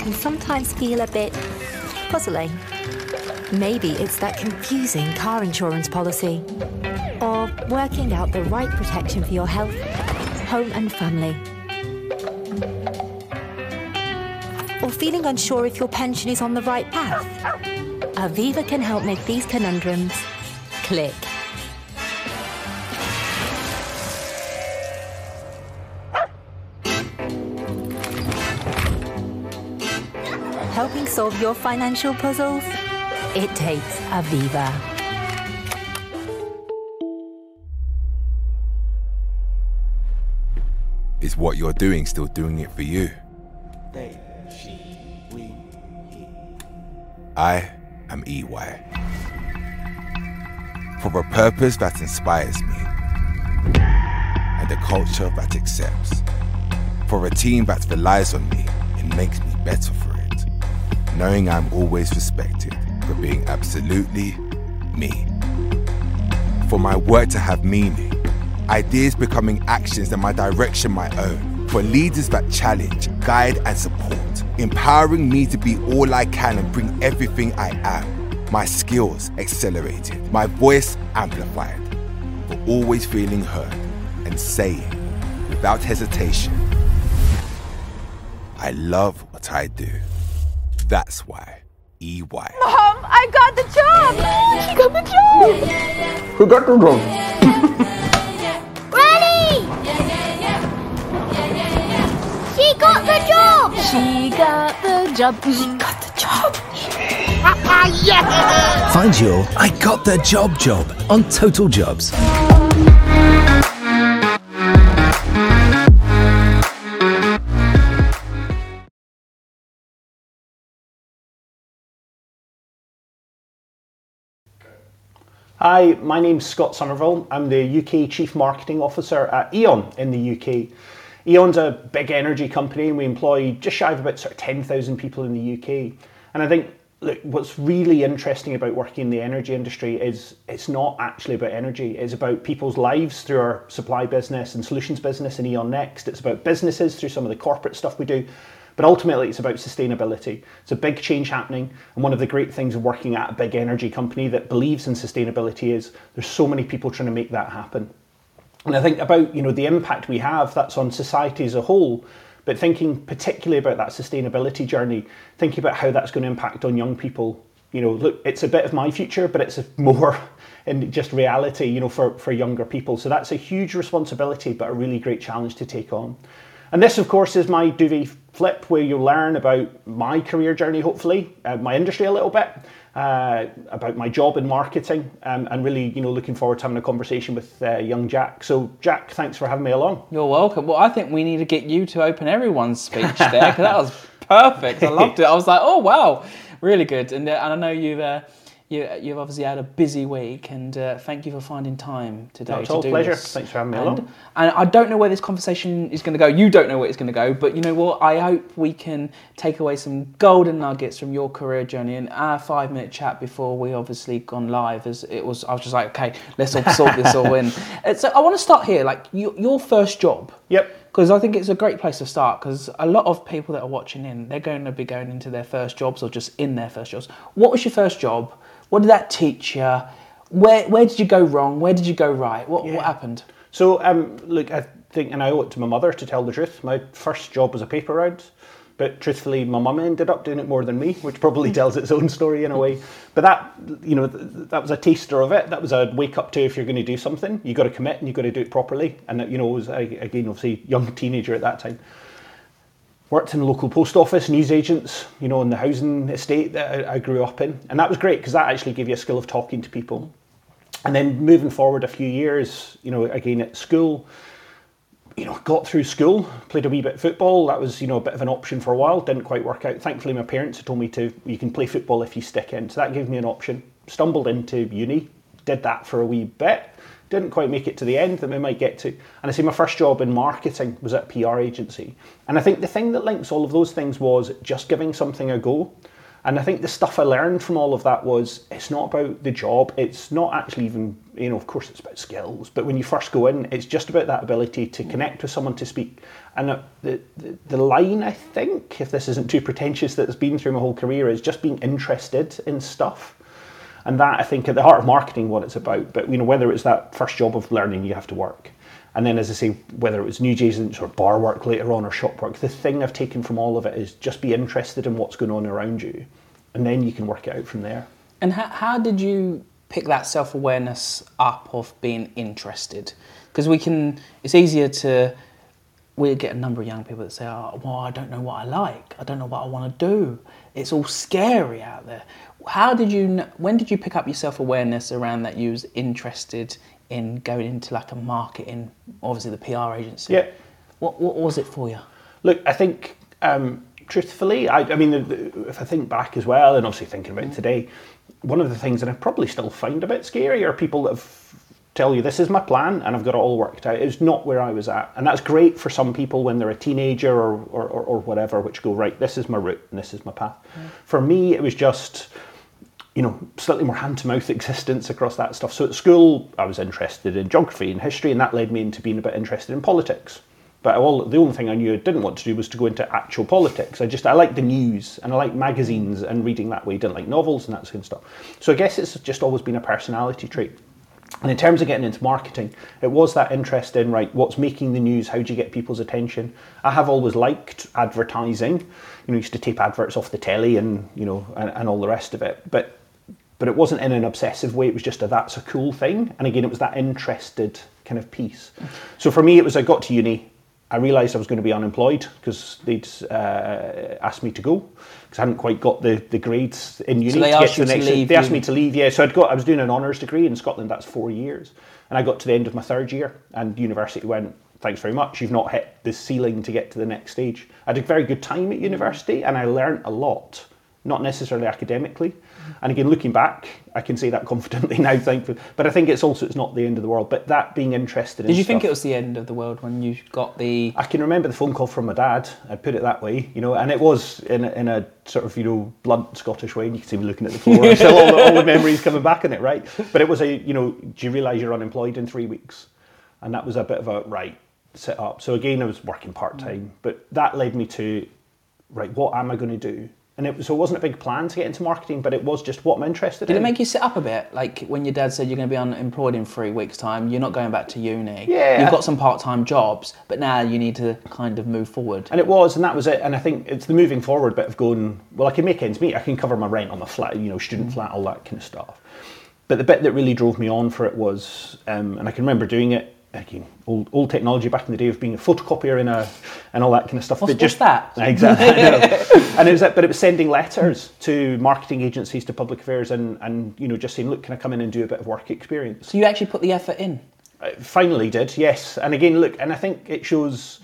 can sometimes feel a bit puzzling. Maybe it's that confusing car insurance policy, or working out the right protection for your health, home and family. Or feeling unsure if your pension is on the right path. Aviva can help make these conundrums click. Helping solve your financial puzzles? It takes Aviva. Is what you're doing still doing it for you? They, she, we, he. I am EY. For a purpose that inspires me and a culture that accepts. For a team that relies on me and makes me better for it. Knowing I'm always respected for being absolutely me. For my work to have meaning. Ideas becoming actions and my direction my own. For leaders that challenge, guide and support. Empowering me to be all I can and bring everything I am. My skills accelerated, my voice amplified. For always feeling heard and saying, without hesitation, I love what I do. That's why EY. Mom, I got the job! She got the job! Who got the job? Granny! She got the job! She got the job. She got the job. Yeah! Find your I Got the Job job on Total Jobs. Hi, my name's Scott Somerville. I'm the UK Chief Marketing Officer at E.ON in the UK. E.ON's a big energy company and we employ just shy of about 10,000 people in the UK. And I think, look, what's really interesting about working in the energy industry is it's not actually about energy. It's about people's lives through our supply business and solutions business in E.ON Next. It's about businesses through some of the corporate stuff we do. But ultimately, it's about sustainability. It's a big change happening. And one of the great things of working at a big energy company that believes in sustainability is there's so many people trying to make that happen. And I think about, the impact we have, that's on society as a whole, but thinking particularly about that sustainability journey, thinking about how that's going to impact on young people. Look, it's a bit of my future, but it's more in just reality, for younger people. So that's a huge responsibility, but a really great challenge to take on. And this, of course, is my Duvet Flip, where you'll learn about my career journey, hopefully, my industry a little bit, about my job in marketing, and really, looking forward to having a conversation with young Jack. So, Jack, thanks for having me along. You're welcome. Well, I think we need to get you to open everyone's speech there, because that was perfect. I loved it. I was like, oh, wow, really good. And I know you've obviously had a busy week, and thank you for finding time today. It's all a pleasure. Thanks for having me along. And I don't know where this conversation is going to go. You don't know where it's going to go, but you know what? I hope we can take away some golden nuggets from your career journey. And our 5-minute chat before we obviously gone live, I was just like, okay, let's all sort this all in. So I want to start here, like your first job. Yep. Because I think it's a great place to start, because a lot of people that are watching in, they're going to be going into their first jobs or just in their first jobs. What was your first job? What did that teach you? Where did you go wrong? Where did you go right? What happened? So, look, I think, and I owe it to my mother to tell the truth, my first job was a paper round, but truthfully, my mum ended up doing it more than me, which probably tells its own story in a way. But that, that was a taster of it. That was a wake up to, if you're going to do something, you got to commit and you got to do it properly. And that, was, again, obviously, young teenager at that time. Worked in the local post office, newsagents, in the housing estate that I grew up in. And that was great because that actually gave you a skill of talking to people. And then moving forward a few years, again at school, got through school, played a wee bit of football. That was, a bit of an option for a while. Didn't quite work out. Thankfully, my parents had told me you can play football if you stick in. So that gave me an option. Stumbled into uni, did that for a wee bit. Didn't quite make it to the end that we might get to. And I say my first job in marketing was at a PR agency. And I think the thing that links all of those things was just giving something a go. And I think the stuff I learned from all of that was, it's not about the job. It's not actually even, of course it's about skills, but when you first go in, it's just about that ability to connect with someone, to speak. And the line, I think, if this isn't too pretentious, that has been through my whole career is just being interested in stuff. And that, I think, at the heart of marketing, what it's about. But, whether it's that first job of learning, you have to work. And then, as I say, whether it was newsagents or bar work later on or shop work, the thing I've taken from all of it is just be interested in what's going on around you. And then you can work it out from there. And how did you pick that self-awareness up of being interested? Because it's easier we get a number of young people that say, oh, well, I don't know what I like. I don't know what I want to do. It's all scary out there. When did you pick up your self-awareness around that you was interested in going into like a marketing, obviously the PR agency? Yeah. What was it for you? Look, I think, truthfully, I mean, if I think back as well, and obviously thinking about it today, one of the things that I probably still find a bit scary are people that tell you, this is my plan and I've got it all worked out. It's not where I was at. And that's great for some people when they're a teenager or whatever, which go, right, this is my route and this is my path. For me, it was just, slightly more hand-to-mouth existence across that stuff. So at school, I was interested in geography and history, and that led me into being a bit interested in politics. But the only thing I knew I didn't want to do was to go into actual politics. I liked the news, and I liked magazines and reading that way. Didn't like novels and that kind of stuff. So I guess it's just always been a personality trait. And in terms of getting into marketing, it was that interest in, right, what's making the news? How do you get people's attention? I have always liked advertising. Used to tape adverts off the telly and, and all the rest of it. But it wasn't in an obsessive way. It was just that's a cool thing. And again, it was that interested kind of piece. So for me, it was I got to uni. I realised I was going to be unemployed because they'd asked me to go because I hadn't quite got the grades in uni. So they asked you to leave? They asked me to leave, yeah. So I was doing an honours degree in Scotland. That's 4 years, and I got to the end of my third year, and university went, thanks very much. You've not hit the ceiling to get to the next stage. I had a very good time at university, and I learned a lot, not necessarily academically. And again, looking back, I can say that confidently now, thankfully. But I think it's not the end of the world. But that being interested in Did you think it was the end of the world when you got the... I can remember the phone call from my dad, I'd put it that way, and it was in a sort of, blunt Scottish way, and you can see me looking at the floor. So all the memories coming back in it, right? But it was do you realise you're unemployed in 3 weeks? And that was a bit of a, right, sit up. So again, I was working part-time. But that led me to, right, what am I going to do? And it wasn't a big plan to get into marketing, but it was just what I'm interested in. Did it make you sit up a bit? Like when your dad said you're going to be unemployed in 3 weeks' time, you're not going back to uni. Yeah. You've got some part-time jobs, but now you need to kind of move forward. And it was, and that was it. And I think it's the moving forward bit of going, well, I can make ends meet. I can cover my rent on my flat, student flat, all that kind of stuff. But the bit that really drove me on for it was, and I can remember doing it, again, old technology back in the day of being a photocopier and all that kind of stuff. What's that? Exactly. And it was sending letters to marketing agencies, to public affairs, and just saying, look, can I come in and do a bit of work experience? So you actually put the effort in? I finally did, yes. And again, look, and I think it shows,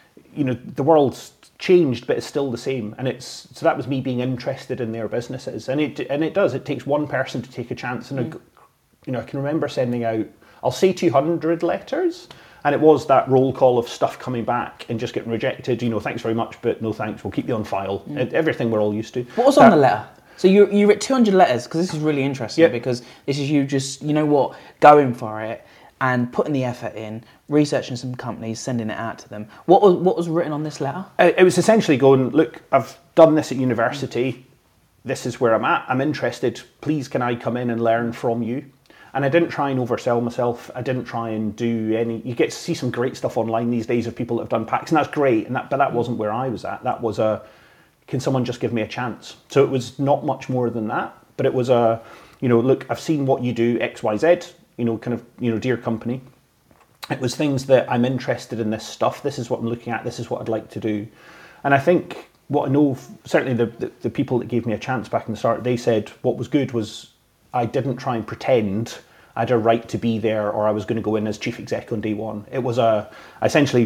the world's changed, but it's still the same. And so that was me being interested in their businesses, and it does. It takes one person to take a chance, and I can remember sending out, I'll say 200 letters, and it was that roll call of stuff coming back and just getting rejected. Thanks very much, but no thanks. We'll keep you on file. Everything we're all used to. What was on the letter? So you wrote 200 letters, because this is really interesting, because this is you just, going for it and putting the effort in, researching some companies, sending it out to them. What was written on this letter? It was essentially going, look, I've done this at university. This is where I'm at. I'm interested. Please, can I come in and learn from you? And I didn't try and oversell myself. I didn't try and do any... You get to see some great stuff online these days of people that have done packs, and that's great. But that wasn't where I was at. That was can someone just give me a chance? So it was not much more than that. But it was look, I've seen what you do, X, Y, Z, dear company. It was things that I'm interested in this stuff. This is what I'm looking at. This is what I'd like to do. And I think what I know, certainly the people that gave me a chance back in the start, they said what was good was I didn't try and pretend I had a right to be there, or I was going to go in as chief exec on day one. It was essentially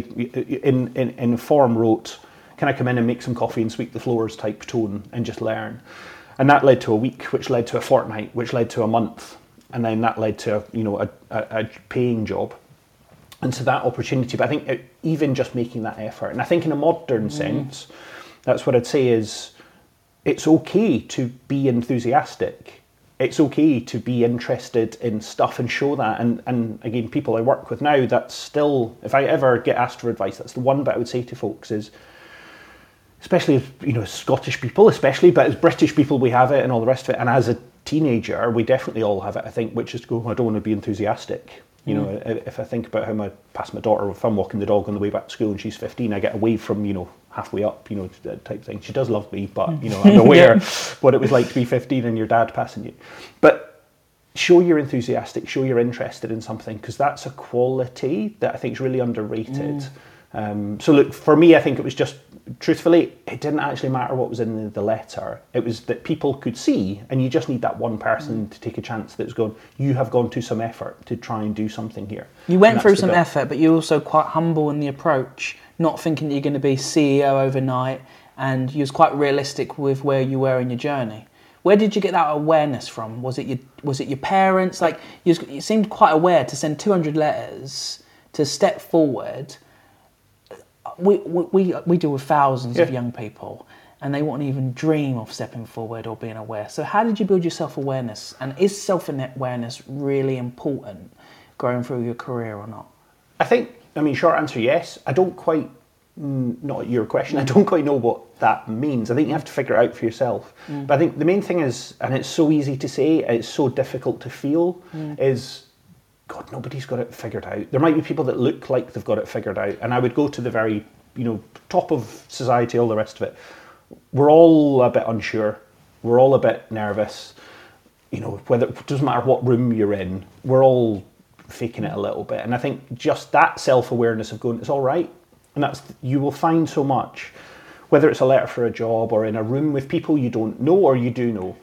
in form wrote, can I come in and make some coffee and sweep the floors type tone and just learn? And that led to a week, which led to a fortnight, which led to a month. And then that led to a paying job. And so that opportunity, but I think even just making that effort, and I think in a modern sense, that's what I'd say is, it's okay to be enthusiastic. It's okay to be interested in stuff and show that. And again, people I work with now, that's still, if I ever get asked for advice, that's the one bit I would say to folks is, especially as, Scottish people, especially, but as British people, we have it and all the rest of it. And as a teenager, we definitely all have it, I think, which is to go, I don't want to be enthusiastic. If I think about how I pass my daughter, if I'm walking the dog on the way back to school and she's 15, I get away from, halfway up, type thing. She does love me, but, I'm aware what it was like to be 15 and your dad passing you. But show you're enthusiastic, show you're interested in something, because that's a quality that I think is really underrated. So look, for me, I think it was just, truthfully, it didn't actually matter what was in the letter. It was that people could see, and you just need that one person to take a chance that's gone, you have gone to some effort to try and do something here. You went through some effort, but you're also quite humble in the approach, not thinking that you're going to be CEO overnight, and you was quite realistic with where you were in your journey. Where did you get that awareness from? Was it your parents? Like, you seemed quite aware to send 200 letters, to step forward. We deal with thousands of young people, and they won't even dream of stepping forward or being aware. So how did you build your self-awareness? And is self-awareness really important going through your career or not? I think, short answer, yes. I don't quite, not your question, I don't quite know what that means. I think you have to figure it out for yourself. But I think the main thing is, and it's so easy to say, it's so difficult to feel, is, God, nobody's got it figured out. There might be people that look like they've got it figured out, and I would go to the very, top of society, all the rest of it. We're all a bit unsure. We're all a bit nervous. Whether it doesn't matter what room you're in, we're all faking it a little bit. And I think just that self-awareness of going, it's all right. And you will find so much, whether it's a letter for a job or in a room with people you don't know or you do know,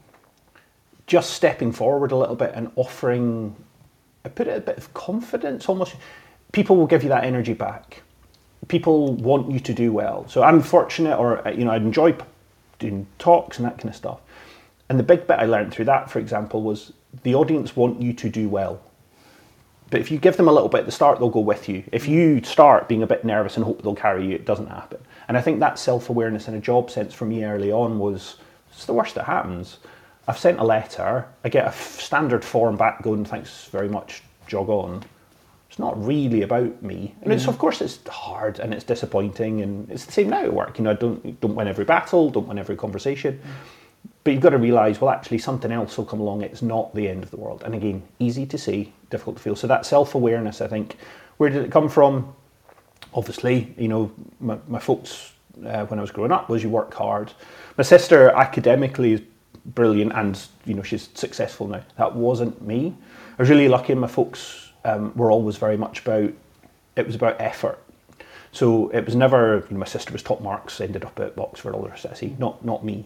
just stepping forward a little bit and offering, I put it a bit of confidence almost. People will give you that energy back. People want you to do well. So I'm fortunate, or I enjoy doing talks and that kind of stuff. And the big bit I learned through that, for example, was the audience want you to do well. But if you give them a little bit at the start, they'll go with you. If you start being a bit nervous and hope they'll carry you, it doesn't happen. And I think that self-awareness in a job sense for me early on was, it's the worst that happens. I've sent a letter, I get a standard form back going, thanks very much, jog on. It's not really about me. And it's, of course, it's hard and it's disappointing, and it's the same now at work. I don't win every battle, don't win every conversation. But you've got to realise, well, actually something else will come along. It's not the end of the world. And again, easy to say, difficult to feel. So that self-awareness, I think, where did it come from? Obviously, my folks, when I was growing up, was you work hard. My sister academically is brilliant, and she's successful now. That wasn't me. I was really lucky, and my folks were always very much about effort. So it was never, my sister was top marks, ended up at Oxford, all the rest of it, not me.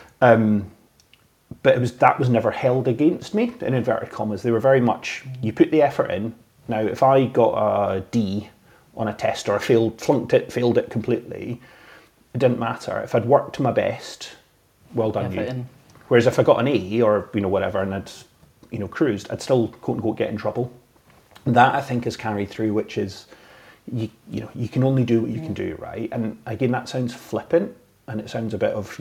But that was never held against me, in inverted commas. They were very much, you put the effort in. Now, if I got a D on a test, or I failed it completely, it didn't matter. If I'd worked to my best, well done you. Whereas if I got an A or whatever, and I'd cruised, I'd still quote unquote get in trouble. That I think is carried through, which is you can only do what you can do, right? And again, that sounds flippant, and it sounds a bit of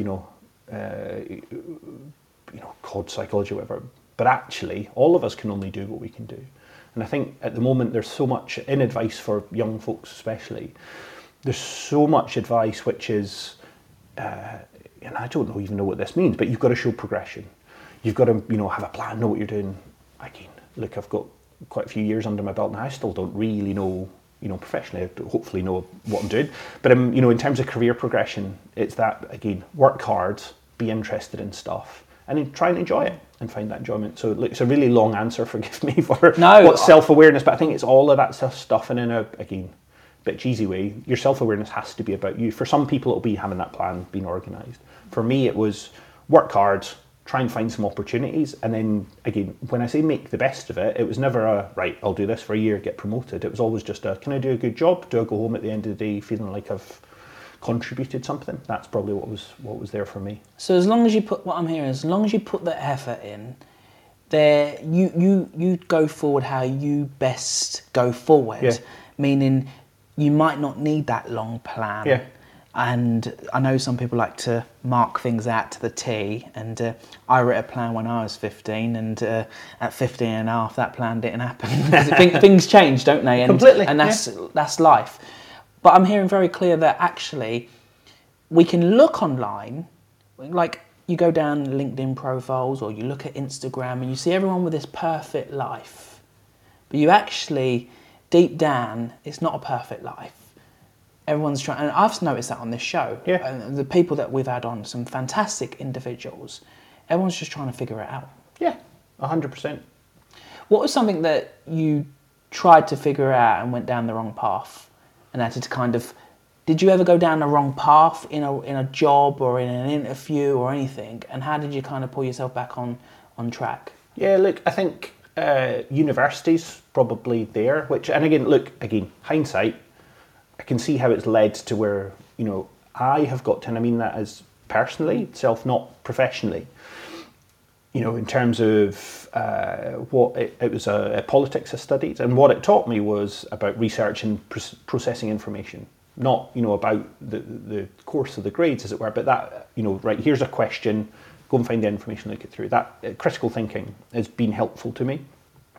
cod psychology or whatever. But actually, all of us can only do what we can do. And I think at the moment there's so much in advice for young folks, especially. There's so much advice which is, and I don't even know what this means, but you've got to show progression. You've got to, have a plan, know what you're doing. Again, look, I've got quite a few years under my belt now. I still don't really know, professionally, I hopefully know what I'm doing. But, in terms of career progression, it's that, again, work hard, be interested in stuff, and then try and enjoy it and find that enjoyment. So it's a really long answer, forgive me, for what's self-awareness, but I think it's all of that stuff, and in a, again, bit cheesy way, your self-awareness has to be about you. For some people, it'll be having that plan, being organised. For me, it was work hard, try and find some opportunities, and then, again, when I say make the best of it, it was never a, right, I'll do this for a year, get promoted. It was always just a, can I do a good job? Do I go home at the end of the day feeling like I've contributed something? That's probably what was there for me. So as long as you put, what I'm hearing, as long as you put the effort in, there you go forward how you best go forward, meaning you might not need that long plan. And I know some people like to mark things out to the T, and I wrote a plan when I was 15, and at 15 and a half, that plan didn't happen. Things change, don't they? And, Completely. And that's life. But I'm hearing very clear that actually we can look online, like you go down LinkedIn profiles or you look at Instagram and you see everyone with this perfect life. But you actually, deep down, it's not a perfect life. Everyone's trying, and I've noticed that on this show. Yeah. And the people that we've had on, some fantastic individuals, everyone's just trying to figure it out. Yeah, 100%. What was something that you tried to figure out and went down the wrong path, and had to kind of, did you ever go down the wrong path in a job or in an interview or anything, and how did you kind of pull yourself back on track? Yeah, look, I think university's probably there, which, and again, hindsight, I can see how it's led to where, I have got to, and I mean that as personally, not professionally, in terms of what it was a politics I studied, and what it taught me was about research and processing information, not, about the course of the grades, as it were, but that, right, here's a question, go and find the information, look it through. That critical thinking has been helpful to me.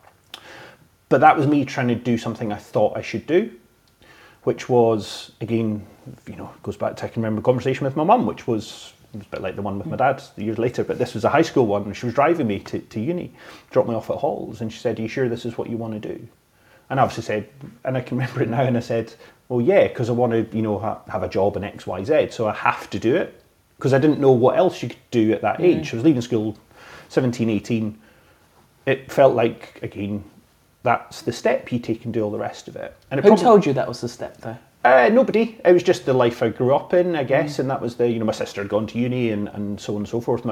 But that was me trying to do something I thought I should do, which was, again, goes back to, I can remember a conversation with my mum, which was a bit like the one with my dad years later, but this was a high school one, and she was driving me to uni, dropped me off at Halls, and she said, "Are you sure this is what you want to do?" And I obviously said, and I can remember it now, and I said, well, yeah, because I want to, have a job in X, Y, Z, so I have to do it, because I didn't know what else you could do at that age. I was leaving school 17, 18. It felt like, again, that's the step you take and do all the rest of it. And Who told you that was the step, though? Nobody. It was just the life I grew up in, I guess, and that was my sister had gone to uni and so on and so forth. My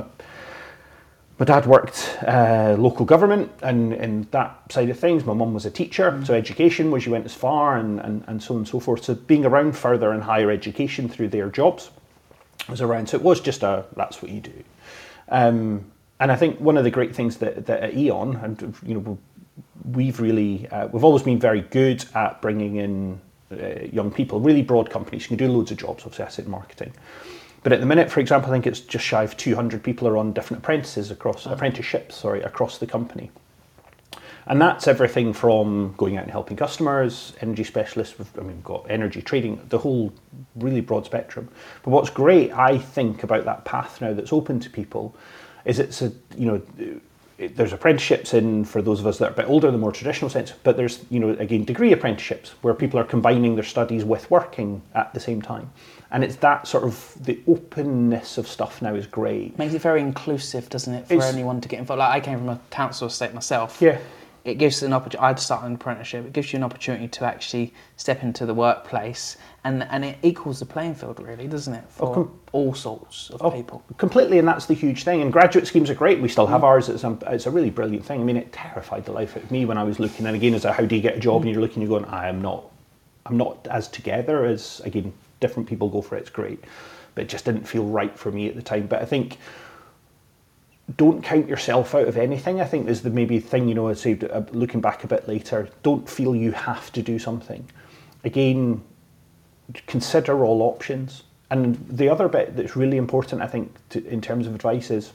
dad worked local government and that side of things. My mum was a teacher, so education was, you went as far and so on and so forth. So being around further and higher education through their jobs was around. So it was just that's what you do. And I think one of the great things that at Eon, and we've always been very good at bringing in young people, really broad companies. You can do loads of jobs, obviously asset marketing. But at the minute, for example, I think it's just shy of 200 people are on different apprenticeships across the company. And that's everything from going out and helping customers, energy specialists, we've got energy trading, the whole really broad spectrum. But what's great, I think, about that path now that's open to people is there's apprenticeships in for those of us that are a bit older, the more traditional sense, but there's, again, degree apprenticeships where people are combining their studies with working at the same time. And it's that sort of, the openness of stuff now is great. Makes it very inclusive, doesn't it, for anyone to get involved? Like, I came from a council estate myself. Yeah. It gives an opportunity. I'd start an apprenticeship. It gives you an opportunity to actually step into the workplace, and it equals the playing field, really, doesn't it, for all sorts of people. Completely, and that's the huge thing. And graduate schemes are great. We still have ours. It's a really brilliant thing. I mean, it terrified the life out of me when I was looking. And again, how do you get a job? And you're looking, you're going, I'm not as together as, again, different people go for it. It's great, but it just didn't feel right for me at the time. But I think, don't count yourself out of anything. I think is the maybe thing, I'd say, looking back a bit later, don't feel you have to do something. Again, consider all options. And the other bit that's really important, I think, in terms of advice is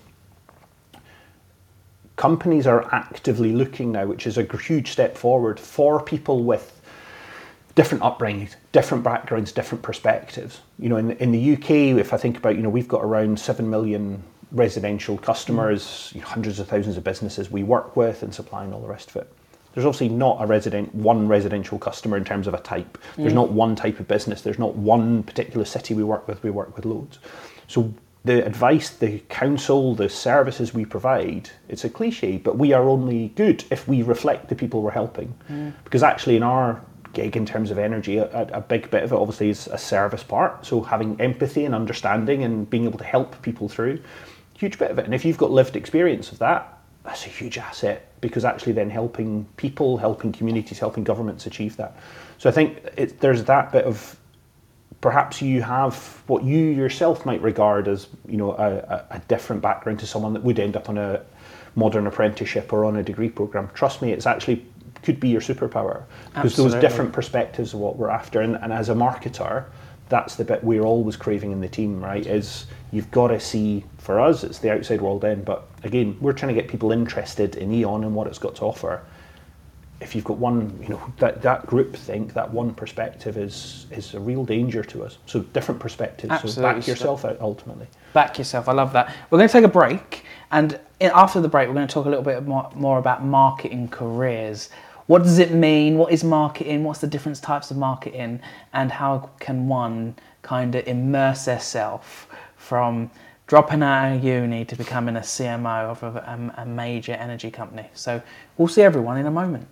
companies are actively looking now, which is a huge step forward for people with different upbringings, different backgrounds, different perspectives. In the UK, if I think about, we've got around 7 million residential customers, hundreds of thousands of businesses we work with and supply and all the rest of it. There's obviously not one residential customer in terms of a type. There's not one type of business. There's not one particular city we work with loads. So the advice, the counsel, the services we provide, it's a cliche, but we are only good if we reflect the people we're helping. Because actually in our gig in terms of energy, a big bit of it obviously is a service part. So having empathy and understanding and being able to help people through, huge bit of it. And if you've got lived experience of that, that's a huge asset, because actually then helping people, helping communities, helping governments achieve that. So I think there's that bit of, perhaps you have what you yourself might regard as, a different background to someone that would end up on a modern apprenticeship or on a degree program. Trust me, it's actually could be your superpower, because those different perspectives of what we're after. And as a marketer, that's the bit we're always craving in the team, right? Is you've got to see, for us, it's the outside world in, but again, we're trying to get people interested in E.ON and what it's got to offer. If you've got one, that group think, that one perspective is a real danger to us. So different perspectives. Absolutely. So back yourself out ultimately. Back yourself. I love that. We're going to take a break, and after the break, we're going to talk a little bit more about marketing careers. What does it mean? What is marketing? What's the different types of marketing? And how can one kind of immerse themselves from dropping out of uni to becoming a CMO of a major energy company? So we'll see everyone in a moment.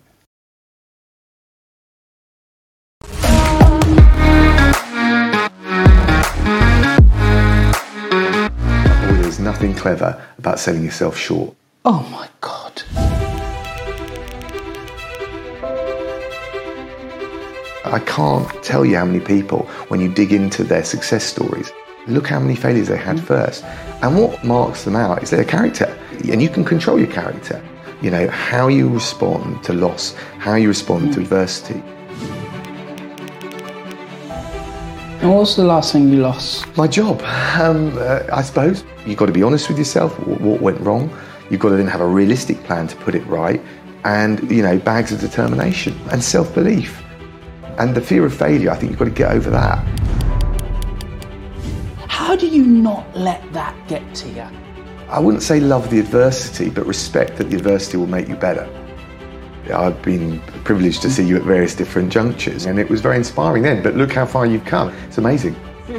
There's nothing clever about selling yourself short. Oh my God. I can't tell you how many people, when you dig into their success stories, look how many failures they had first. And what marks them out is their character. And you can control your character. How you respond to loss, how you respond to adversity. And what was the last thing you lost? My job, I suppose. You've got to be honest with yourself, what went wrong. You've got to then have a realistic plan to put it right. And, bags of determination and self-belief. And the fear of failure, I think you've got to get over that. How do you not let that get to you? I wouldn't say love the adversity, but respect that the adversity will make you better. I've been privileged to see you at various different junctures, and it was very inspiring then, but look how far you've come. It's amazing.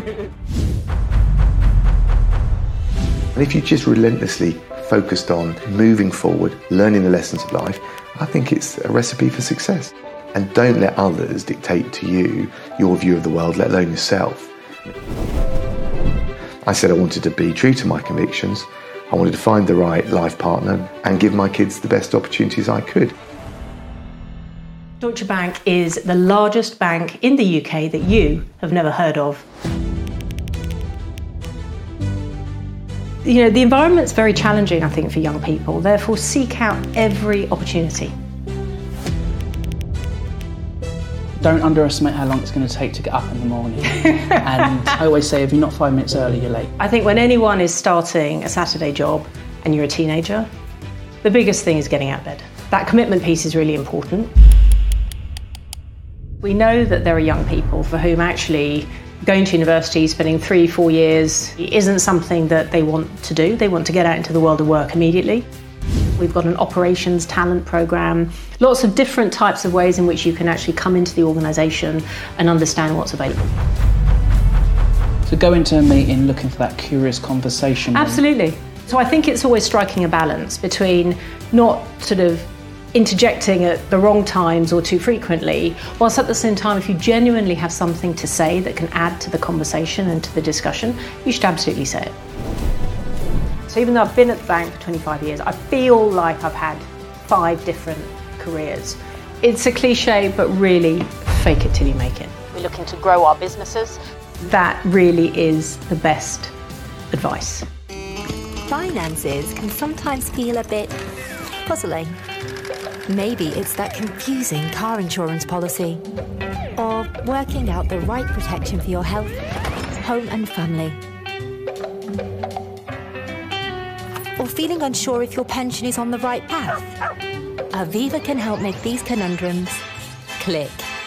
And if you just relentlessly focused on moving forward, learning the lessons of life, I think it's a recipe for success. And don't let others dictate to you your view of the world, let alone yourself. I said I wanted to be true to my convictions. I wanted to find the right life partner and give my kids the best opportunities I could. Deutsche Bank is the largest bank in the UK that you have never heard of. The environment's very challenging, I think, for young people. Therefore, seek out every opportunity. Don't underestimate how long it's going to take to get up in the morning. And I always say, if you're not 5 minutes early, you're late. I think when anyone is starting a Saturday job and you're a teenager, the biggest thing is getting out of bed. That commitment piece is really important. We know that there are young people for whom actually going to university, spending 3-4 years isn't something that they want to do. They want to get out into the world of work immediately. We've got an operations talent program, lots of different types of ways in which you can actually come into the organisation and understand what's available. So go into a meeting looking for that curious conversation. Absolutely. So I think it's always striking a balance between not sort of interjecting at the wrong times or too frequently, whilst at the same time, if you genuinely have something to say that can add to the conversation and to the discussion, you should absolutely say it. So even though I've been at the bank for 25 years, I feel like I've had 5 different careers. It's a cliche, but really fake it till you make it. We're looking to grow our businesses. That really is the best advice. Finances can sometimes feel a bit puzzling. Maybe it's that confusing car insurance policy, or working out the right protection for your health, home and family. Or feeling unsure if your pension is on the right path. Aviva can help make these conundrums click.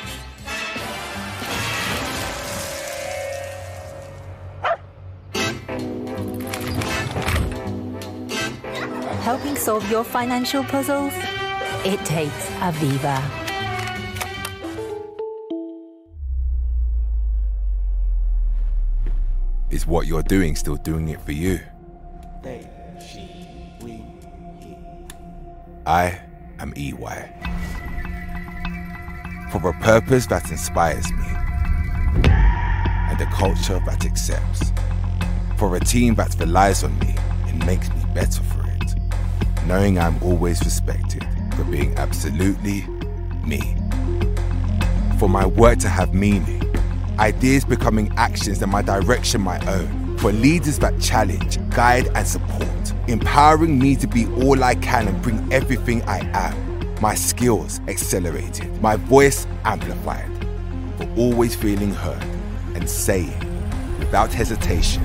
Helping solve your financial puzzles? It takes Aviva. Is what you're doing still doing it for you? They, she, we, he. I am EY. For a purpose that inspires me and a culture that accepts. For a team that relies on me and makes me better for it. Knowing I'm always respected for being absolutely me. For my work to have meaning. Ideas becoming actions and my direction my own. For leaders that challenge, guide and support. Empowering me to be all I can and bring everything I am. My skills accelerated, my voice amplified. For always feeling heard, and saying, without hesitation,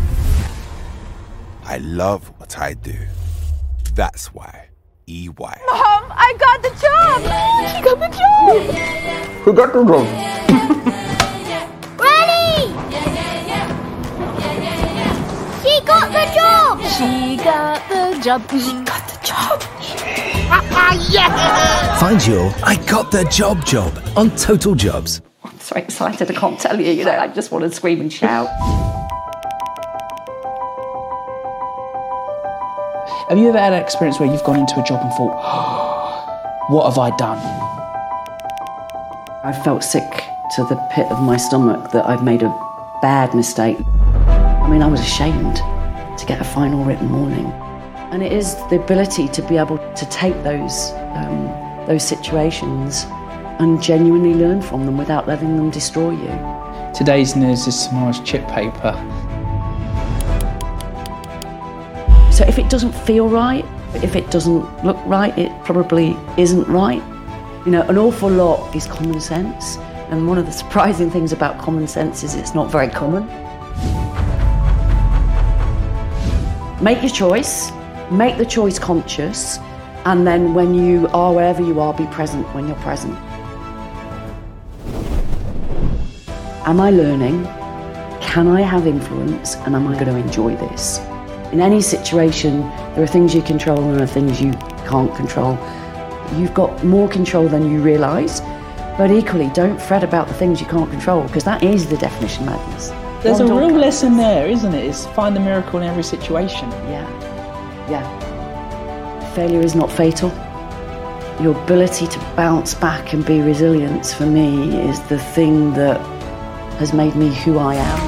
I love what I do. That's why EY. Mom, I got the job! She got the job! Who got the job? Granny! She got the job! She got the job. She got the job. Yes! Find your I Got the Job on Total Jobs. I'm so excited, I can't tell you, I just want to scream and shout. Have you ever had an experience where you've gone into a job and thought, what have I done? I felt sick to the pit of my stomach that I'd made a bad mistake. I mean, I was ashamed to get a final written warning. And it is the ability to be able to take those situations and genuinely learn from them without letting them destroy you. Today's news is tomorrow's chip paper. So if it doesn't feel right, if it doesn't look right, it probably isn't right. An awful lot is common sense. And one of the surprising things about common sense is it's not very common. Make your choice, make the choice conscious, and then when you are wherever you are, be present when you're present. Am I learning? Can I have influence? And am I going to enjoy this? In any situation, there are things you control and there are things you can't control. You've got more control than you realise, but equally, don't fret about the things you can't control, because that is the definition of madness. There's a real lesson there, isn't it? It's find the miracle in every situation. Yeah. Failure is not fatal. Your ability to bounce back and be resilient, for me, is the thing that has made me who I am.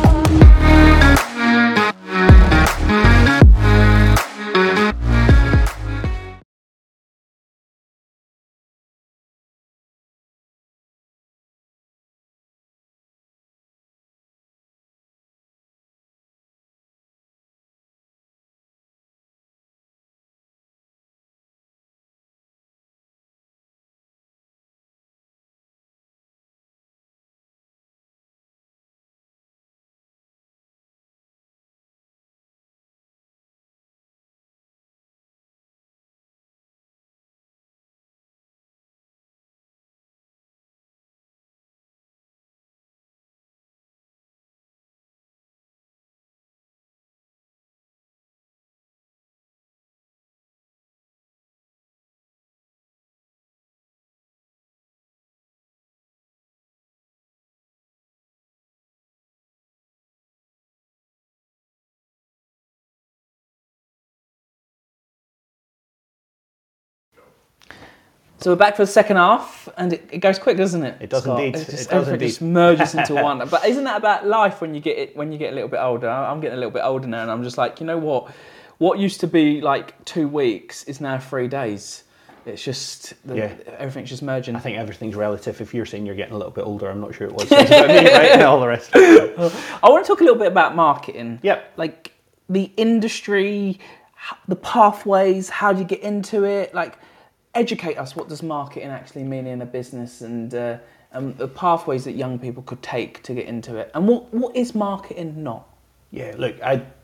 So we're back for the second half, and it goes quick, doesn't it? It does Scott? indeed. Everything just merges into one. But isn't that about life when you get a little bit older? I'm getting a little bit older now, and I'm just like, you know what? What used to be like 2 weeks is now 3 days. It's just everything's just merging. I think everything's relative. If you're saying you're getting a little bit older, I'm not sure it was. Right, and all the rest. I want to talk a little bit about marketing. Yep. Like the industry, the pathways. How do you get into it? Like, educate us. What does marketing actually mean in a business, and the pathways that young people could take to get into it, and what is marketing not? Yeah, look,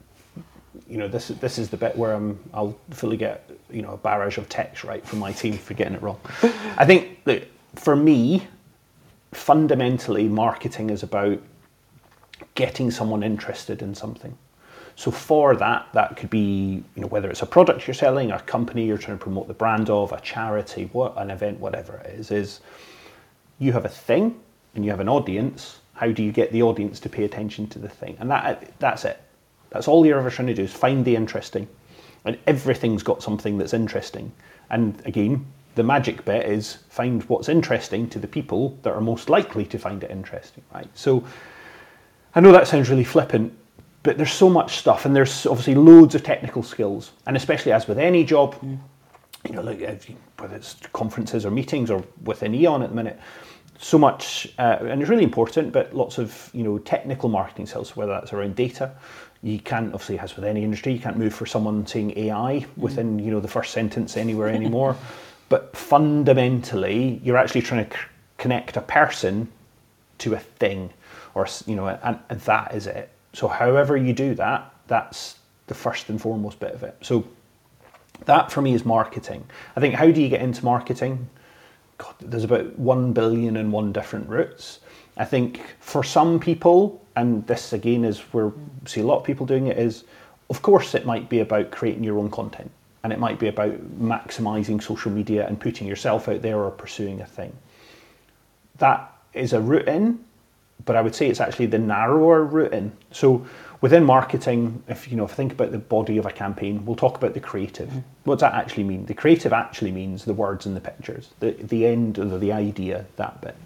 this is the bit where I'll fully get a barrage of text right from my team for getting it wrong. I think, look, for me, fundamentally, marketing is about getting someone interested in something. So for that could be, whether it's a product you're selling, a company you're trying to promote the brand of, a charity, an event, whatever it is you have a thing and you have an audience. How do you get the audience to pay attention to the thing? And that's it. That's all you're ever trying to do, is find the interesting. And everything's got something that's interesting. And again, the magic bit is find what's interesting to the people that are most likely to find it interesting, right? So I know that sounds really flippant, but there's so much stuff, and there's obviously loads of technical skills, and especially as with any job, look, whether it's conferences or meetings or within Eon at the minute, so much, and it's really important, but lots of technical marketing skills, whether that's around data. You can't, obviously, as with any industry, you can't move for someone saying AI within the first sentence anywhere anymore. But fundamentally, you're actually trying to connect a person to a thing, or and that is it. So however you do that, that's the first and foremost bit of it. So that for me is marketing. I think, how do you get into marketing? God, there's about 1 billion and one different routes. I think for some people, and this again is where we see a lot of people doing it, is of course it might be about creating your own content, and it might be about maximizing social media and putting yourself out there or pursuing a thing. That is a route in, but I would say it's actually the narrower route in. So within marketing, if I think about the body of a campaign, we'll talk about the creative. What does that actually mean? The creative actually means the words and the pictures, the end or the idea, that bit.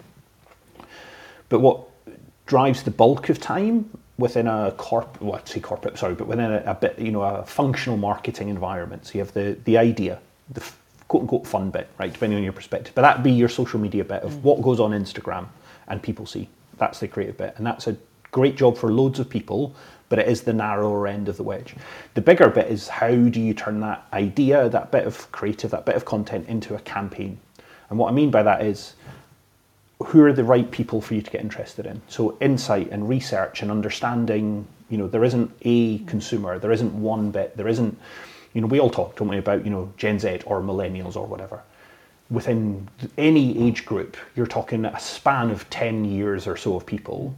But what drives the bulk of time within a within a bit, a functional marketing environment. So you have the idea, the quote unquote fun bit, right? Depending on your perspective. But that'd be your social media bit of what goes on Instagram and people see. That's the creative bit. And that's a great job for loads of people, but it is the narrower end of the wedge. The bigger bit is, how do you turn that idea, that bit of creative, that bit of content into a campaign? And what I mean by that is, who are the right people for you to get interested in? So insight and research and understanding, there isn't a consumer, there isn't one bit, there isn't, we all talk, don't we, about, Gen Z or millennials or whatever. Within any age group, you're talking a span of 10 years or so of people.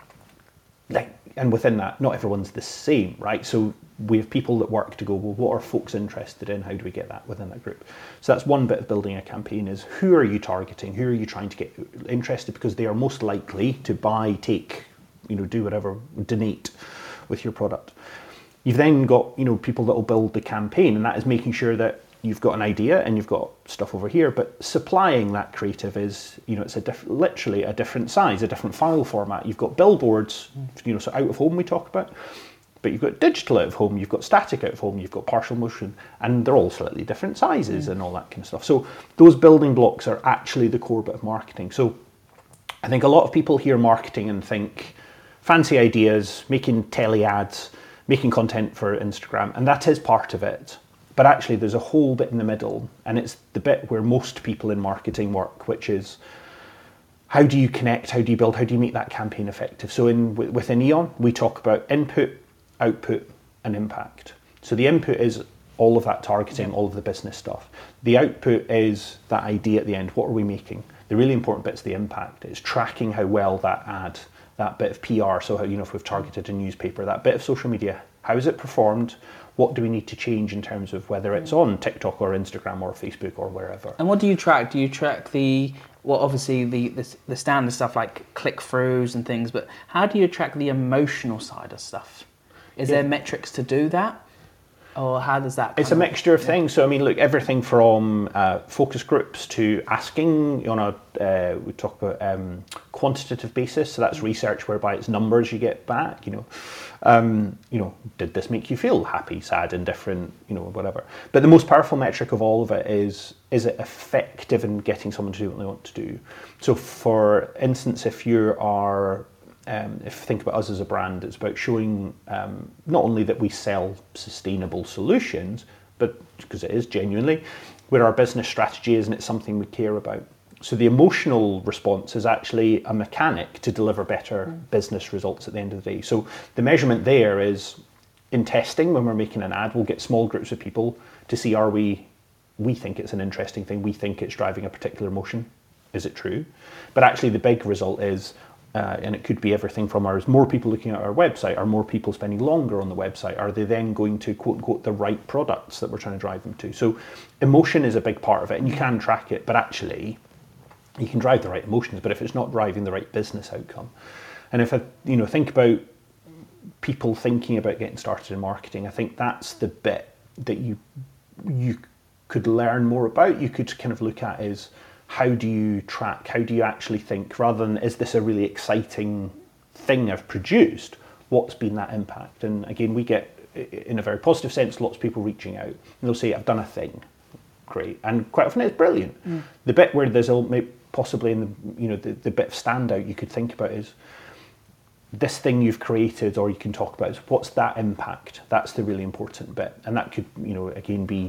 And within that, not everyone's the same, right? So we have people that work to go, well, what are folks interested in? How do we get that within that group? So that's one bit of building a campaign, is who are you targeting? Who are you trying to get interested? Because they are most likely to buy, take, do whatever, donate with your product. You've then got, people that will build the campaign, and that is making sure that you've got an idea and you've got stuff over here, but supplying that creative is, it's literally a different size, a different file format. You've got billboards, so out of home we talk about, but you've got digital out of home, you've got static out of home, you've got partial motion, and they're all slightly different sizes and all that kind of stuff. So those building blocks are actually the core bit of marketing. So I think a lot of people hear marketing and think fancy ideas, making telly ads, making content for Instagram, and that is part of it. But actually there's a whole bit in the middle, and it's the bit where most people in marketing work, which is, how do you connect, how do you build, how do you make that campaign effective? So within E.ON, we talk about input, output, and impact. So the input is all of that targeting, all of the business stuff. The output is that idea at the end. What are we making? The really important bit's the impact. It's tracking how well that ad, that bit of PR, so how, if we've targeted a newspaper, that bit of social media, how has it performed? What do we need to change in terms of whether it's on TikTok or Instagram or Facebook or wherever? And what do you track? Do you track obviously the standard stuff like click-throughs and things, but how do you track the emotional side of stuff? Is there metrics to do that? Or how does that? It's a mixture of things. So, look, everything from focus groups to asking on a, we talk about quantitative basis. So that's research whereby it's numbers you get back, did this make you feel happy, sad, indifferent, whatever. But the most powerful metric of all of it is it effective in getting someone to do what they want to do? So for instance, if you are, if you think about us as a brand, it's about showing not only that we sell sustainable solutions, but because it is genuinely where our business strategy is and it's something we care about. So the emotional response is actually a mechanic to deliver better business results at the end of the day. So the measurement there is, in testing, when we're making an ad, we'll get small groups of people to see, we think it's an interesting thing, we think it's driving a particular emotion. Is it true? But actually the big result is, and it could be everything from more people looking at our website, are more people spending longer on the website, are they then going to quote unquote the right products that we're trying to drive them to? So emotion is a big part of it, and you can track it, but actually you can drive the right emotions, but if it's not driving the right business outcome. And if I think about people thinking about getting started in marketing, I think that's the bit that you could learn more about. You could kind of look at is, how do you track? How do you actually think, rather than, is this a really exciting thing I've produced? What's been that impact? And again, we get, in a very positive sense, lots of people reaching out, and they'll say, I've done a thing. Great. And quite often it's brilliant. The bit where there's possibly in the bit of standout you could think about is, this thing you've created, or you can talk about, is what's that impact? That's the really important bit. And that could, again, be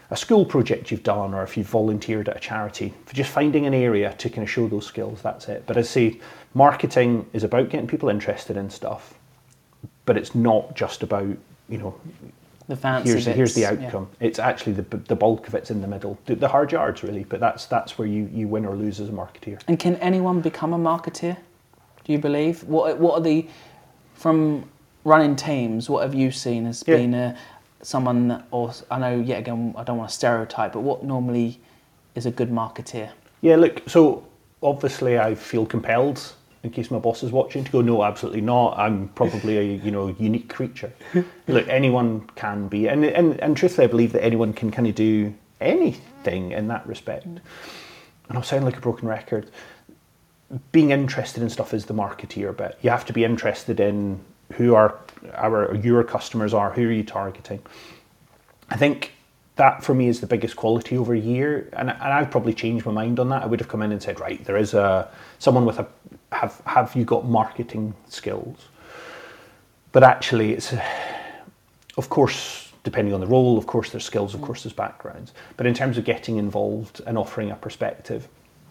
a school project you've done, or if you've volunteered at a charity, for just finding an area to kind of show those skills, that's it. But as I say, marketing is about getting people interested in stuff, but it's not just about, you know, the fancy here's the outcome. Yeah. It's actually the bulk of it's in the middle, the hard yards really, but that's where you win or lose as a marketeer. And can anyone become a marketeer, do you believe? What are the, from running teams, what have you seen as being someone that, or I know, yet again, I don't want to stereotype, but what normally is a good marketeer? Yeah, look, so obviously I feel compelled, in case my boss is watching, to go, no, absolutely not. I'm probably a unique creature. Look, anyone can be, and truthfully, I believe that anyone can kind of do anything in that respect. And I'll sound like a broken record. Being interested in stuff is the marketeer bit. You have to be interested in who your customers are, who are you targeting. I think that for me is the biggest quality over a year, and I've probably changed my mind on that. I would have come in and said, right, there is someone with have you got marketing skills? But actually, it's of course, depending on the role, of course there's skills, of course there's backgrounds. But in terms of getting involved and offering a perspective,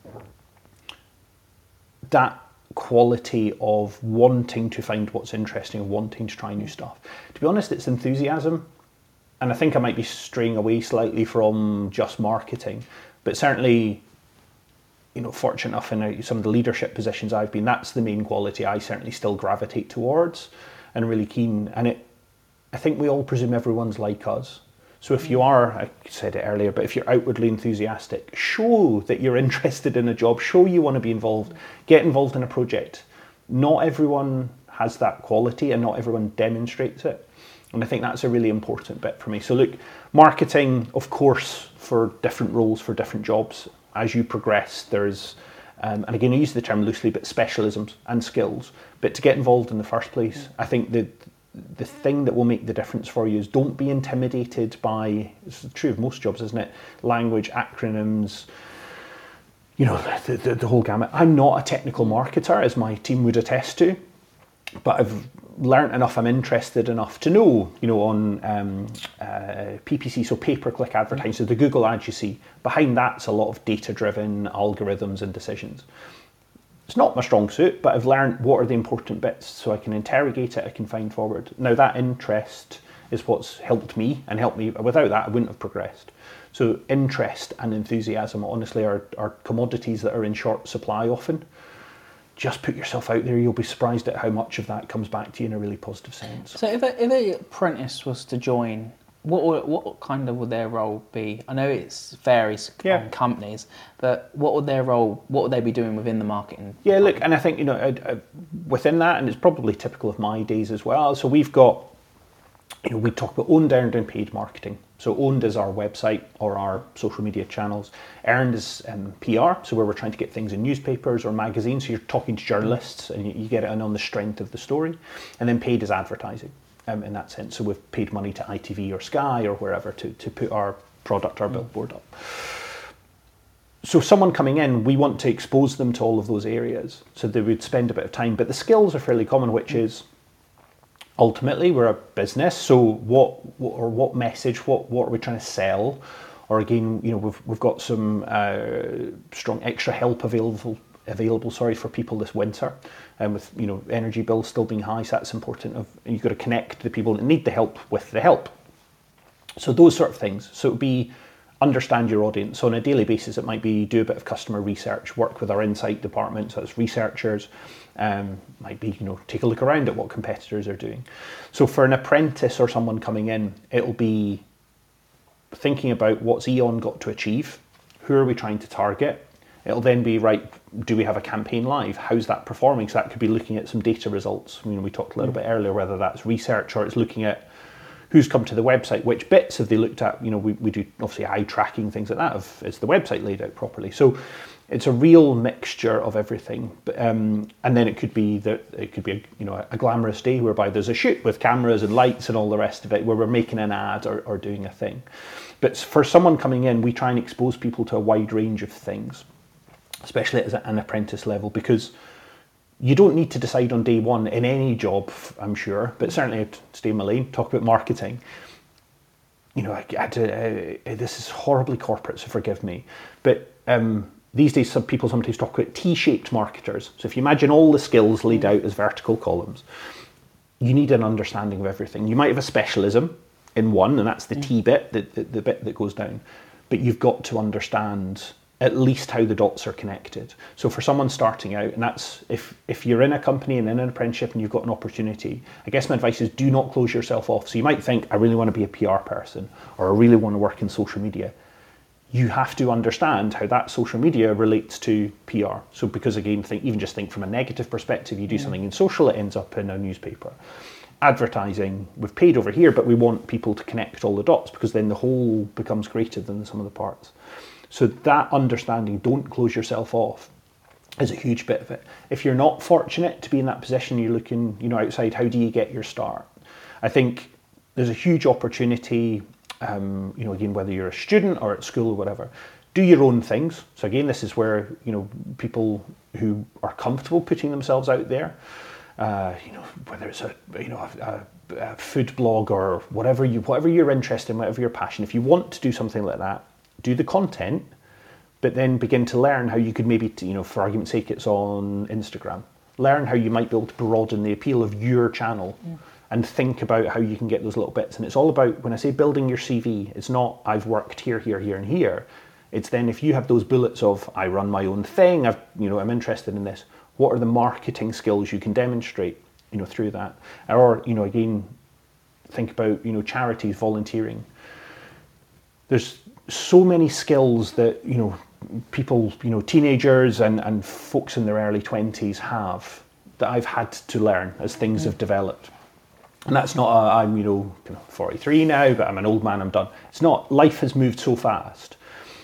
that quality of wanting to find what's interesting and wanting to try new stuff. To be honest, it's enthusiasm. And I think I might be straying away slightly from just marketing, but certainly, you know, fortunate enough in some of the leadership positions I've been, that's the main quality I certainly still gravitate towards and really keen. And I think we all presume everyone's like us. So if you are, I said it earlier, but if you're outwardly enthusiastic, show that you're interested in a job, show you want to be involved, get involved in a project. Not everyone has that quality and not everyone demonstrates it. And I think that's a really important bit for me. So look, marketing, of course, for different roles, for different jobs, as you progress, there's, and again, I use the term loosely, but specialisms and skills. But to get involved in the first place, I think the thing that will make the difference for you is don't be intimidated by, it's true of most jobs, isn't it? Language, acronyms, you know, the whole gamut. I'm not a technical marketer, as my team would attest to, but I've learnt enough, I'm interested enough to know, you know, on PPC, so pay-per-click advertising, so the Google ads you see, behind that's a lot of data-driven algorithms and decisions. It's not my strong suit, but I've learned what are the important bits so I can interrogate it, I can find forward. Now that interest is what's helped me, without that I wouldn't have progressed. So interest and enthusiasm honestly are commodities that are in short supply often. Just put yourself out there, you'll be surprised at how much of that comes back to you in a really positive sense. So if an apprentice was to join, what kind of would their role be? I know it varies on companies, but what would their role, what would they be doing within the marketing? Yeah, look, and I think, you know, within that, and it's probably typical of my days as well, so we've got, you know, we talk about owned, earned and paid marketing. So owned is our website or our social media channels. Earned is PR, so where we're trying to get things in newspapers or magazines, so you're talking to journalists and you get it in on the strength of the story. And then paid is advertising. In that sense, so we've paid money to ITV or Sky or wherever to put our product, our billboard up. So someone coming in, we want to expose them to all of those areas, so they would spend a bit of time, but the skills are fairly common, which is ultimately we're a business, so what message, what are we trying to sell? Or again, you know, we've got some strong extra help available for people this winter, and with, you know, energy bills still being high, so that's important. You've got to connect the people that need the help with the help. So those sort of things. So it would be understand your audience. So on a daily basis, it might be do a bit of customer research, work with our insight department, so it's researchers. Might be, you know, take a look around at what competitors are doing. So for an apprentice or someone coming in, it'll be thinking about what's E.ON got to achieve, who are we trying to target. It'll then be, right, do we have a campaign live? How's that performing? So that could be looking at some data results. I mean, we talked a little bit earlier, whether that's research or it's looking at who's come to the website, which bits have they looked at. You know, we do obviously eye tracking, things like that. Is the website laid out properly? So it's a real mixture of everything. And then it could be a glamorous day whereby there's a shoot with cameras and lights and all the rest of it, where we're making an ad or doing a thing. But for someone coming in, we try and expose people to a wide range of things, especially at an apprentice level, because you don't need to decide on day one in any job, I'm sure, but certainly to stay in my lane, talk about marketing. this is horribly corporate, so forgive me, but these days some people sometimes talk about T-shaped marketers. So if you imagine all the skills laid out as vertical columns, you need an understanding of everything. You might have a specialism in one, and that's the T bit, the bit that goes down, but you've got to understand at least how the dots are connected. So for someone starting out, and that's if you're in a company and in an apprenticeship and you've got an opportunity, I guess my advice is do not close yourself off. So you might think, I really want to be a PR person, or I really want to work in social media. You have to understand how that social media relates to PR. So because again, even just think from a negative perspective, you do something in social, it ends up in a newspaper. Advertising, we've paid over here, but we want people to connect all the dots, because then the whole becomes greater than the sum of the parts. So that understanding, don't close yourself off, is a huge bit of it. If you're not fortunate to be in that position, you're looking, outside, how do you get your start? I think there's a huge opportunity, again, whether you're a student or at school or whatever, do your own things. So again, this is where, people who are comfortable putting themselves out there, whether it's a food blog or whatever you're interested in, whatever your passion, if you want to do something like that, do the content, but then begin to learn how you could maybe, for argument's sake, it's on Instagram. Learn how you might be able to broaden the appeal of your channel and think about how you can get those little bits. And it's all about, when I say building your CV, it's not I've worked here, here, here, and here. It's then if you have those bullets of I run my own thing, I'm interested in this. What are the marketing skills you can demonstrate, through that? Or, again, think about, charities, volunteering. There's so many skills that, people, teenagers and folks in their early 20s have that I've had to learn as things have developed. And that's not I'm 43 now, but I'm an old man, I'm done. It's not. Life has moved so fast.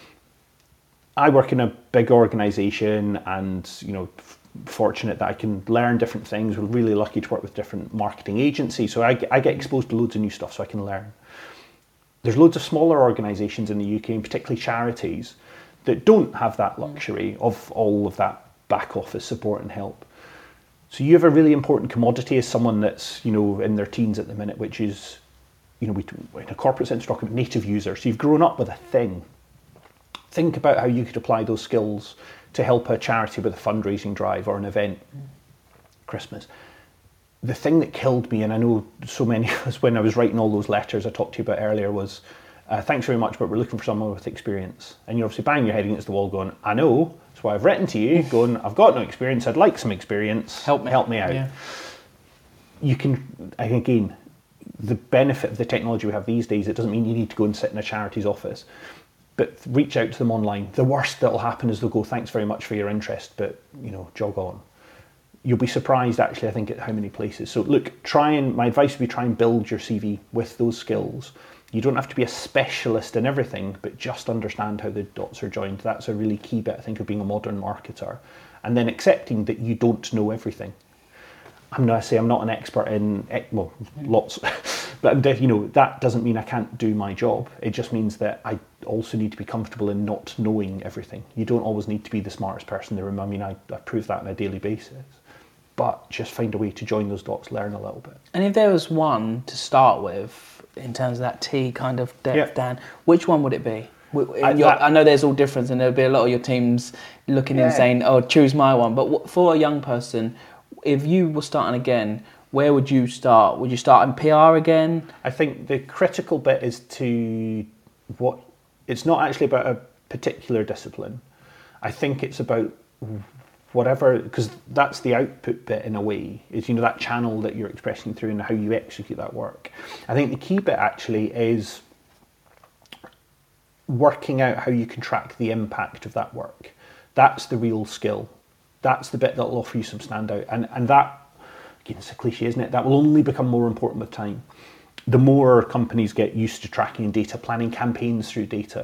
I work in a big organisation and, fortunate that I can learn different things. We're really lucky to work with different marketing agencies. So I get exposed to loads of new stuff so I can learn. There's loads of smaller organisations in the UK, and particularly charities, that don't have that luxury of all of that back office support and help. So you have a really important commodity as someone that's, in their teens at the minute, which is, in a corporate sense, talking about native users. So you've grown up with a thing. Think about how you could apply those skills to help a charity with a fundraising drive or an event, Christmas. The thing that killed me, and I know so many of us, when I was writing all those letters I talked to you about earlier, was thanks very much, but we're looking for someone with experience. And you're obviously banging your head against the wall going, I know, that's why I've written to you, going, I've got no experience, I'd like some experience, help me out. Yeah. You can, again, the benefit of the technology we have these days, it doesn't mean you need to go and sit in a charity's office, but reach out to them online. The worst that'll happen is they'll go, thanks very much for your interest, but, jog on. You'll be surprised, actually, I think, at how many places. So look, my advice would be try and build your CV with those skills. You don't have to be a specialist in everything, but just understand how the dots are joined. That's a really key bit, I think, of being a modern marketer. And then accepting that you don't know everything. I'm not an expert in, lots, but that doesn't mean I can't do my job. It just means that I also need to be comfortable in not knowing everything. You don't always need to be the smartest person in the room. I mean, I prove that on a daily basis. But just find a way to join those dots, learn a little bit. And if there was one to start with, in terms of that T kind of depth, Dan, which one would it be? I know there's all different, and there'll be a lot of your teams looking and saying, oh, choose my one. But for a young person, if you were starting again, where would you start? Would you start in PR again? I think the critical bit is it's not actually about a particular discipline. I think it's about whatever, because that's the output bit in a way, is that channel that you're expressing through and how you execute that work. I think the key bit actually is working out how you can track the impact of that work. That's the real skill. That's the bit that'll offer you some standout. And that, again, it's a cliche, isn't it? That will only become more important with time. The more companies get used to tracking and data, planning campaigns through data,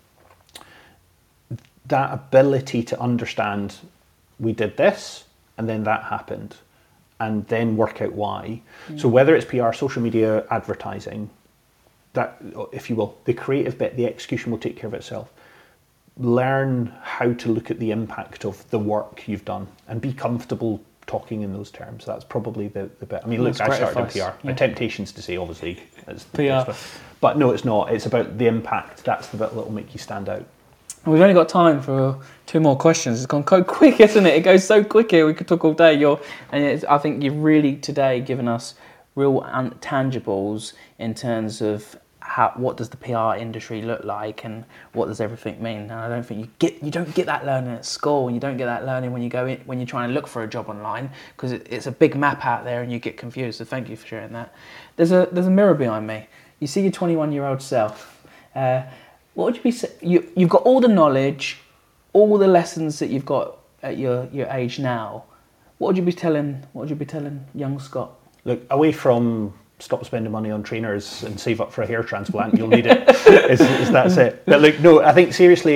that ability to understand, we did this and then that happened, and then work out why. So whether it's PR, social media, advertising, that, if you will, the creative bit, the execution will take care of itself. Learn how to look at the impact of the work you've done and be comfortable talking in those terms. That's probably the bit. I mean, look, That's I great started advice. in PR. My Yeah. temptation's to say, obviously, it's the PR. best, but no, it's not. It's about the impact. That's the bit that'll make you stand out. We've only got time for 2 more questions. It's gone so quick, isn't it? It goes so quick here. We could talk all day. I think you've really today given us real tangibles in terms of what does the PR industry look like and what does everything mean. And I don't think you don't get that learning at school, and you don't get that learning when you go in, when you're trying to look for a job online, because it's a big map out there and you get confused. So thank you for sharing that. There's a mirror behind me. You see your 21-year-old self. What would you be? You've got all the knowledge, all the lessons that you've got at your age now. What would you be telling young Scott? Look, away from stop spending money on trainers and save up for a hair transplant, you'll need it. That's it. But look, no, I think seriously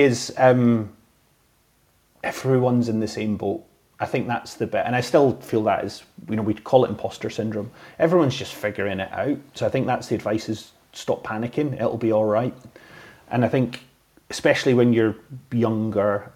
everyone's in the same boat. I think that's the bit, and I still feel that is, we call it imposter syndrome. Everyone's just figuring it out. So I think that's the advice: is stop panicking. It'll be all right. And I think, especially when you're younger,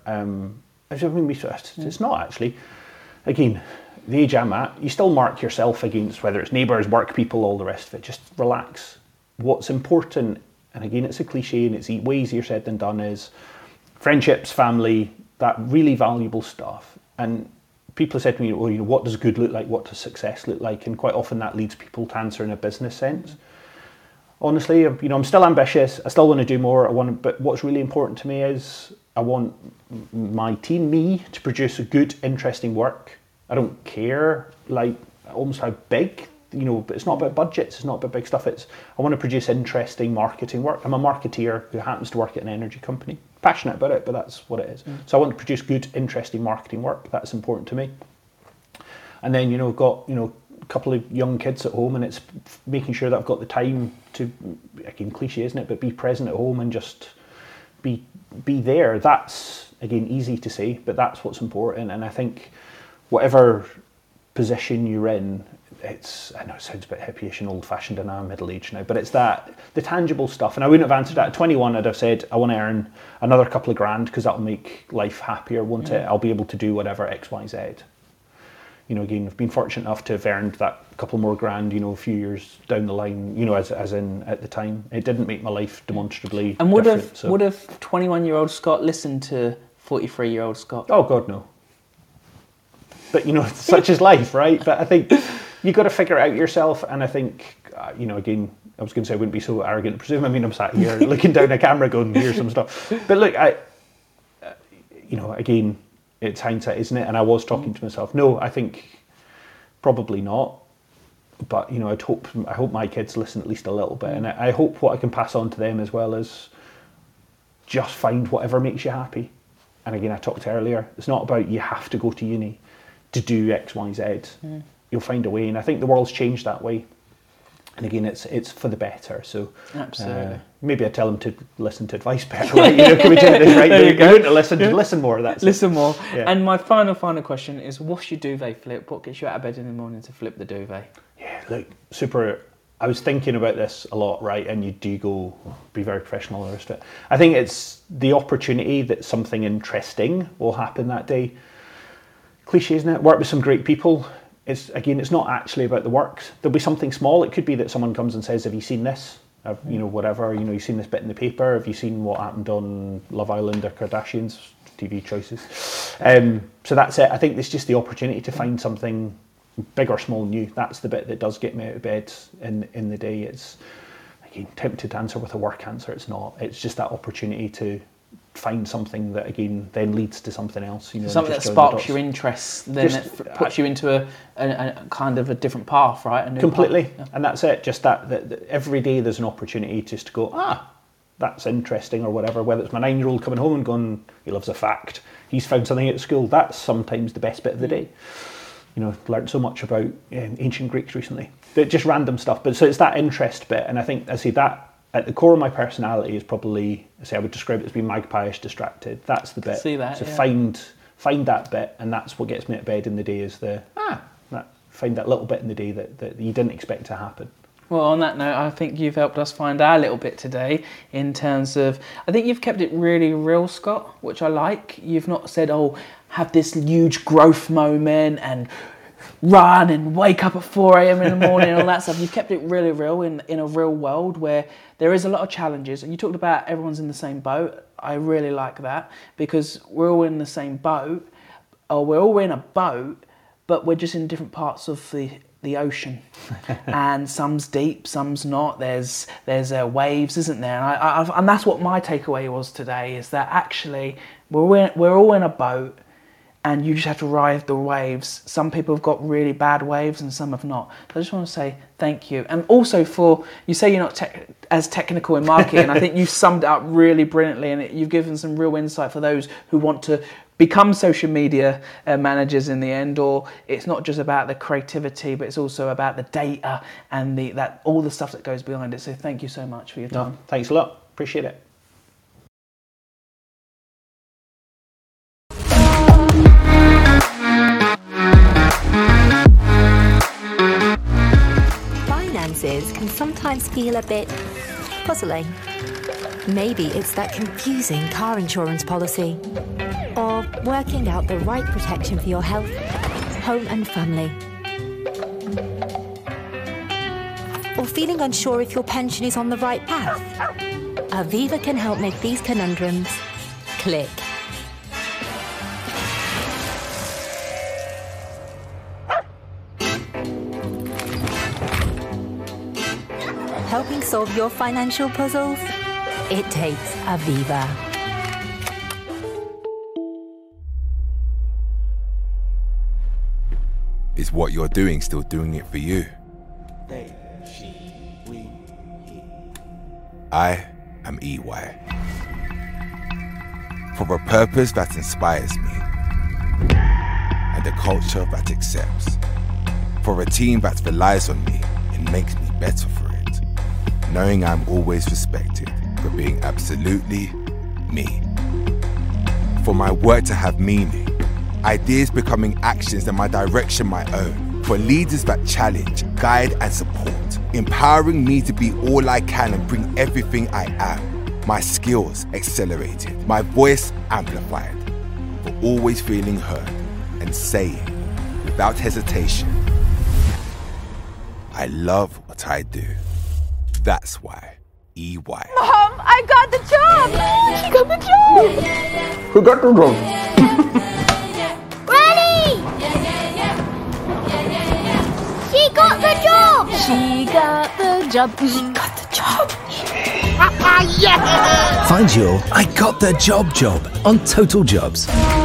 it's not actually. Again, the age I'm at, you still mark yourself against whether it's neighbours, work people, all the rest of it. Just relax. What's important, and again, it's a cliche and it's way easier said than done, is friendships, family, that really valuable stuff. And people have said to me, well, what does good look like? What does success look like? And quite often that leads people to answer in a business sense. Honestly, I'm still ambitious. I still want to do more. But what's really important to me is I want my team, me, to produce a good, interesting work. I don't care, almost how big, but it's not about budgets. It's not about big stuff. I want to produce interesting marketing work. I'm a marketeer who happens to work at an energy company. Passionate about it, but that's what it is. So I want to produce good, interesting marketing work. That's important to me. And then, I've got, a couple of young kids at home, and it's making sure that I've got the time to, again, cliche, isn't it, but be present at home and just be there. That's, again, easy to say, but that's what's important. And I think whatever position you're in, I know it sounds a bit hippie-ish and old-fashioned, and I'm middle-aged now, but it's the tangible stuff. And I wouldn't have answered that at 21. I'd have said, I want to earn another couple of grand because that'll make life happier, won't it? I'll be able to do whatever X, Y, Z. Again, I've been fortunate enough to have earned that couple more grand, a few years down the line, as in at the time. It didn't make my life demonstrably And would different. have 21-year-old Scott listened to 43-year-old Scott? Oh, God, no. But, such is life, right? But I think you've got to figure it out yourself. And I think, again, I was going to say I wouldn't be so arrogant to presume. I mean, I'm sat here looking down a camera going, here's some stuff. But look, again, it's hindsight, isn't it? And I was talking to myself, no, I think probably not. But, I hope my kids listen at least a little bit. And I hope what I can pass on to them as well is just find whatever makes you happy. And again, I talked earlier, it's not about you have to go to uni to do X, Y, Z. You'll find a way. And I think the world's changed that way. And again, it's for the better. So absolutely. Maybe I tell them to listen to advice better. Right? Can we do this, right? There you go. Wouldn't listen more. Listen more. Yeah. And my final question is, what's your duvet flip? What gets you out of bed in the morning to flip the duvet? Yeah, look, super. I was thinking about this a lot, right? And you do go, be very professional and the rest of it. I think it's the opportunity that something interesting will happen that day. Cliche, isn't it? Work with some great people. It's not actually about the works. There'll be something small. It could be that someone comes and says, have you seen this? Whatever, you've seen this bit in the paper. Have you seen what happened on Love Island or Kardashians? TV choices. So that's it. I think it's just the opportunity to find something big or small new. That's the bit that does get me out of bed in the day. It's, again, tempted to answer with a work answer. It's not. It's just that opportunity to find something that, again, then leads to something else. Something that sparks your interest, then it puts you into a kind of a different path, right? Completely. Path. Yeah. And that's it. Just that every day there's an opportunity just to go, that's interesting or whatever. Whether it's my 9-year-old coming home and going, he loves a fact. He's found something at school. That's sometimes the best bit of the day. Learned so much about ancient Greeks recently. Just random stuff. But so it's that interest bit. And I think, that at the core of my personality is probably, I would describe it as being magpie-ish distracted. That's the bit. See that, so find that bit, and that's what gets me out of bed in the day, is find that little bit in the day that you didn't expect to happen. Well, on that note, I think you've helped us find our little bit today in terms of, I think you've kept it really real, Scott, which I like. You've not said, have this huge growth moment and run and wake up at 4 a.m. in the morning and all that stuff. You've kept it really real in a real world where there is a lot of challenges. And you talked about everyone's in the same boat. I really like that because we're all in the same boat, or we're all in a boat, but we're just in different parts of the ocean. And some's deep, some's not. There's waves, isn't there? And that's what my takeaway was today, is that actually we're all in a boat, and you just have to ride the waves. Some people have got really bad waves and some have not. So I just want to say thank you. And also you say you're not as technical in marketing, and I think you've summed it up really brilliantly, and you've given some real insight for those who want to become social media managers in the end, or it's not just about the creativity, but it's also about the data and all the stuff that goes behind it. So thank you so much for your time. No, thanks a lot. Appreciate it. Finances can sometimes feel a bit puzzling. Maybe it's that confusing car insurance policy, or working out the right protection for your health, home and family, or feeling unsure if your pension is on the right path. Aviva can help make these conundrums click. Helping solve your financial puzzles? It takes Aviva. Is what you're doing still doing it for you? They, she, we, he. I am EY. For a purpose that inspires me, and a culture that accepts. For a team that relies on me and makes me better for it. Knowing I'm always respected for being absolutely me. For my work to have meaning, ideas becoming actions and my direction my own. For leaders that challenge, guide and support. Empowering me to be all I can and bring everything I am. My skills accelerated, my voice amplified. For always feeling heard and saying, without hesitation, I love what I do. That's why EY. Mom, I got the job! She got the job! Who got the job? Granny! She got the job! She got the job. She got the job. Find your I Got the Job on Total Jobs.